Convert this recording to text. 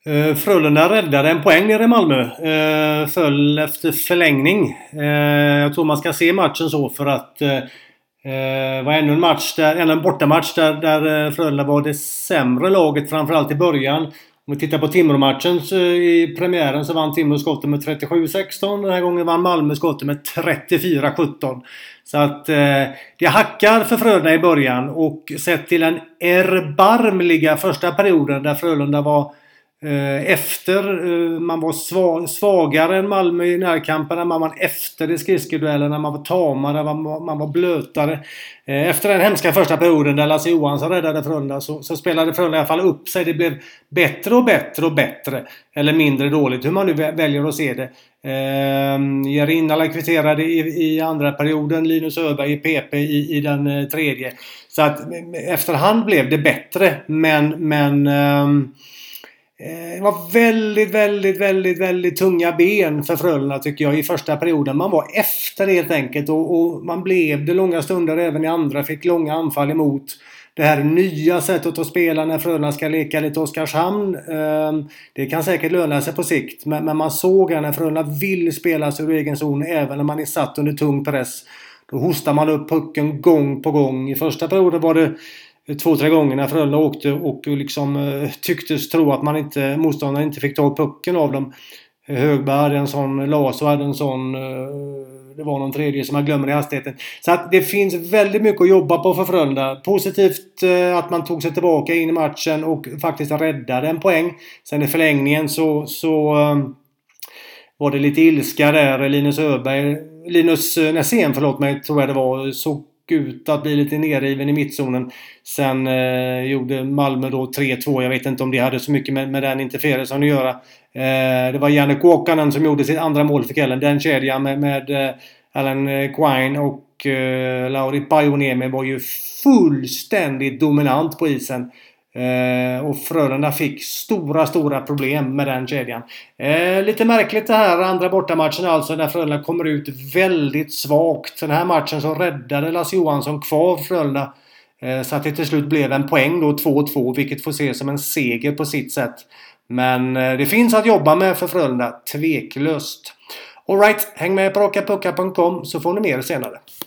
Frölunda räddade en poäng nere i Malmö. Föll efter förlängning. Jag tror man ska se matchen så för att var ännu en match en bortamatch där Frölunda var det sämre laget, framförallt i början. Om vi tittar på Timrå-matchen i premiären så vann Timrå skottet med 37-16. Den här gången vann Malmö skottet med 34-17. Så att det hackar för Frölunda i början, och sett till den erbarmliga första perioden där Frölunda var man var svagare än Malmö i närkampen, man var efter i skridskoduellerna, man var tamare, man var blötare. Efter den hemska första perioden där Lasse Johansson räddade Frölunda så spelade Frölunda i alla fall upp sig. Det blev bättre och bättre och bättre, eller mindre dåligt, hur man nu väljer att se det. Jerinala kvitterade i andra perioden, Linus Öberg i PP i den tredje. Så att efterhand blev det bättre, men det var väldigt tunga ben för Frölunda, tycker jag, i första perioden. Man var efter helt enkelt, och man blev det långa stunder även i andra, fick långa anfall emot. Det här nya sättet att spela när Frölunda ska leka lite Oskarshamn, det kan säkert löna sig på sikt, men man såg när Frölunda vill spela sig ur egen zon även när man är satt under tung press. Då hostar man upp pucken gång på gång. I första perioden var det 2-3 gånger när Frölunda åkte och liksom tycktes tro att motståndaren inte fick ta pucken av dem. Högberg hade en sån, Laso hade en sån, det var någon tredje som jag glömmer i hastigheten. Så att det finns väldigt mycket att jobba på för Frölunda. Positivt att man tog sig tillbaka in i matchen och faktiskt räddade en poäng. Sen i förlängningen så var det lite ilska där. Linus Näsén, tror jag det var, såg ut att bli lite nerriven i mittzonen. Sen gjorde Malmö då 3-2. Jag vet inte om det hade så mycket med den interferensen att göra. Det var Janne Kåkanen som gjorde sitt andra mål för kvällen. Den kedjan med Alan Quine och Lauri Pajuniemi var ju fullständigt dominant på isen. Och Frölunda fick stora problem med den kedjan. Lite märkligt det här andra bortamatchen, alltså när Frölunda kommer ut väldigt svagt. Den här matchen så räddade Lasse Johansson kvar Frölunda, så att det till slut blev en poäng då, 2-2, vilket får ses som en seger på sitt sätt. Men det finns att jobba med för Frölunda, tveklöst. Alright, häng med på rakapuckar.com så får ni mer senare.